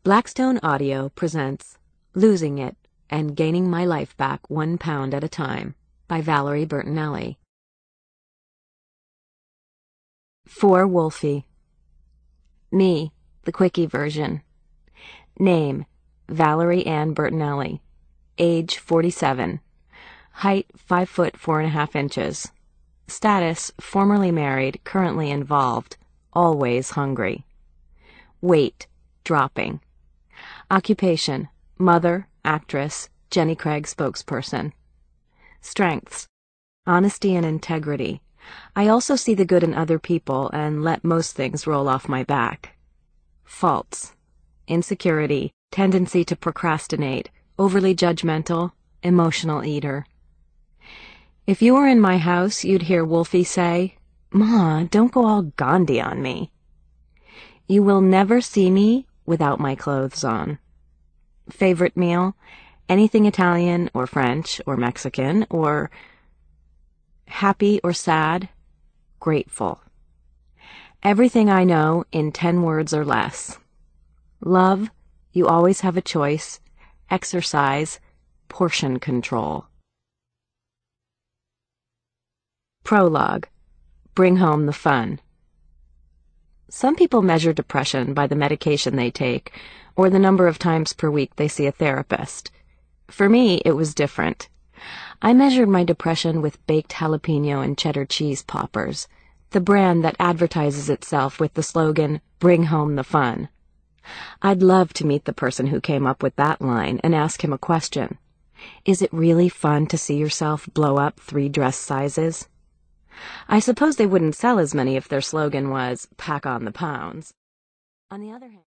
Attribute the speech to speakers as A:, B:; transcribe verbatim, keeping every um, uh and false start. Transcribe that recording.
A: Blackstone Audio presents Losing It and Gaining My Life Back One Pound at a Time by Valerie Bertinelli. For Wolfie. Me, the quickie version. Name, Valerie Ann Bertinelli. Age forty-seven. Height five foot four and a half inches. Status, formerly married, currently involved, always hungry. Weight, dropping. Occupation, mother, actress, Jenny Craig spokesperson. Strengths, honesty and integrity. I also see the good in other people and let most things roll off my back. Faults, insecurity, tendency to procrastinate, overly judgmental, emotional eater. If you were in my house, you'd hear Wolfie say, "Ma, don't go all Gandhi on me." You will never see me without my clothes on. Favorite meal? Anything Italian or French or Mexican or happy or sad? Grateful. Everything I know in ten words or less. Love, you always have a choice. Exercise, portion control. Prologue. Bring home the fun. Some people measure depression by the medication they take or the number of times per week they see a therapist. For me, it was different. I measured my depression with baked jalapeno and cheddar cheese poppers, the brand that advertises itself with the slogan, "Bring home the fun." I'd love to meet the person who came up with that line and ask him a question. Is it really fun to see yourself blow up three dress sizes? I suppose they wouldn't sell as many if their slogan was, "Pack on the pounds." On the other hand,